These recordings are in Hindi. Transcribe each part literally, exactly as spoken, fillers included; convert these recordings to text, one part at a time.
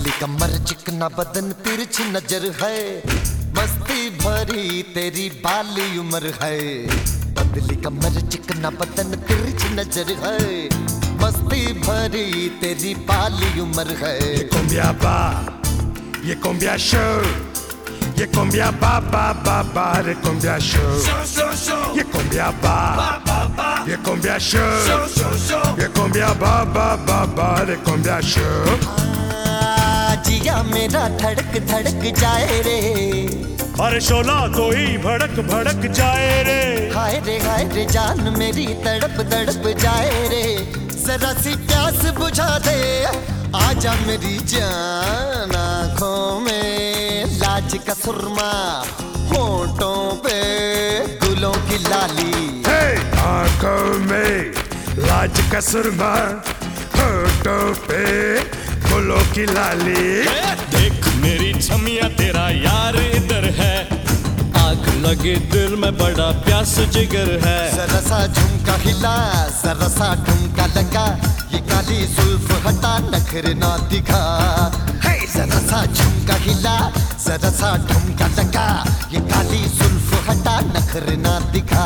पतली कमर चिकना बदन तिरछी नजर है, मस्ती भरी तेरी बाली उम्र है। पतली कमर चिकना बदन तिरछी नजर है, मस्ती भरी तेरी बाली उम्र है। ये cumbia ba, ये cumbia show, ये cumbia ba ba ba ba, ये cumbia show, ये cumbia ba, ये cumbia show, ये cumbia ba ba ba ba, ये cumbia show। जिया मेरा धड़क धड़क जाए रे, अरे शोला तो ही भड़क भड़क जाए रे। हाय रे हाय रे जान मेरी तड़प तड़प जाए रे। जरा सी प्यास बुझा दे, आजा मेरी जान। आँखों में लाज का सुरमा, होंठों पे गुलों की लाली। हे आँखों में लाज का सुरमा, होंठों पे गुलों की लाली। देख मेरी छमिया तेरा यार इधर है, आग लगे दिल में बड़ा प्यास जिगर है। जरा सा झुमका हिला, जरा सा ठुमका लगा, ये काली जुल्फ हटा नखरे ना दिखा। हे जरा सा झुमका हिला, जरा सा ठुमका लगा, ये काली जुल्फ हटा नखरे ना दिखा।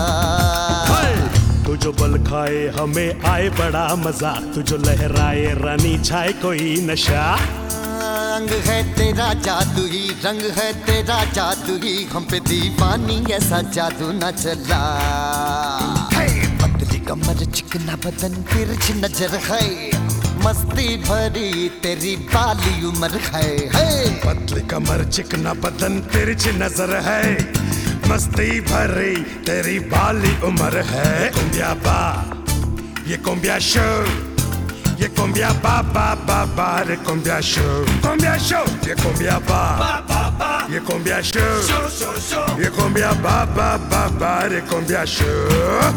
तू जो बल खाए हमें आए बड़ा मजा, तू जो लहराए रानी छाए कोई नशा। रंग है तेरा जादू ही, रंग है तेरा जादू ही, हम पे दीवानी ऐसा जादू न चला। हे पतली कमर चिकना बदन तिरछी नजर है, मस्ती भरी तेरी बाली उम्र है। हे पतली कमर चिकना बदन तिरछी नजर है, मस्ती भरी तेरी बाली उम्र है। cumbia ba, ये cumbia show, ये cumbia ba ba ba ba, ये cumbia show, cumbia show, ये cumbia ba, ये cumbia show, ये cumbia ba ba ba ba, ये cumbia show।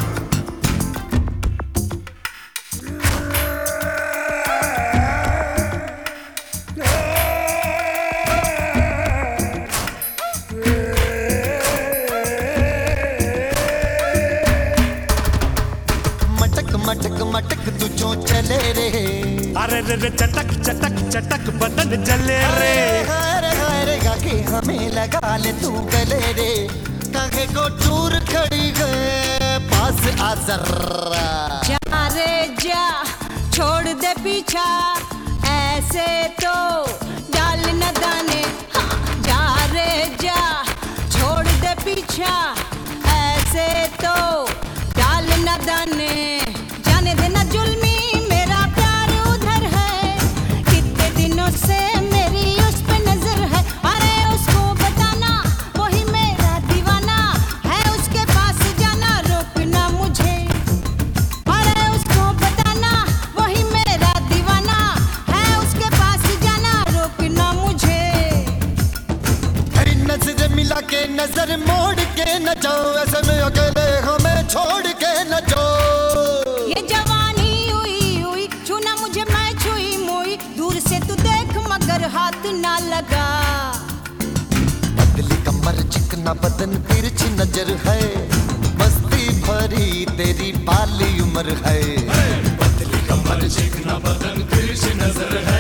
मटक मटक तू जो चले रे, अरे रे रे चटक चटक चटक बदन जले रे। हरे हरे गाके हमें लगा ले तू गले रे, काहे को दूर खड़ी है पास आ जरा। जा रे जा छोड़ दे पीछा, ऐसे तो डाल न दाने। हाँ, जा रे जा छोड़ दे पीछा, ऐसे तो डाल न दाने। जाने देना जुल्मी मेरा प्यार उधर है, कितने दिनों से मेरी उस पे नजर है। अरे उसको बताना वही मेरा दीवाना है, उसके पास जाना रोकना मुझे। अरे उसको बताना वही मेरा दीवाना है, उसके पास जाना रोकना मुझे। नजर मिला के नजर मोड़ के न जाओ, ऐसे में अकेले हमें छोड़ के न जाओ। ये जवानी हुई हुई, छूना मुझे मैं छुई मुई, दूर से तू देख मगर हाथ ना लगा। पतली कमर चिकना बदन तिरछी नजर है, मस्ती भरी तेरी बाली उम्र है। पतली कमर चिकना बदन तिरछी नजर है,